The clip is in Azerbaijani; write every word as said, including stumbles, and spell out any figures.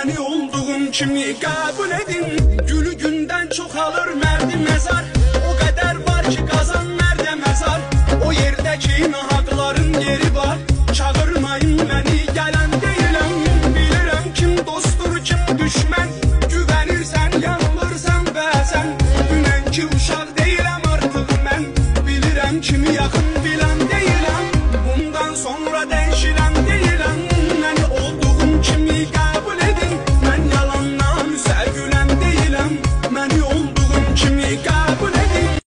məni olduğum kimi qəbul edin. Gülü gündən çoxalır mərdi məzar, o qədər var ki qazan mərdə məzar. O yerdəki nahar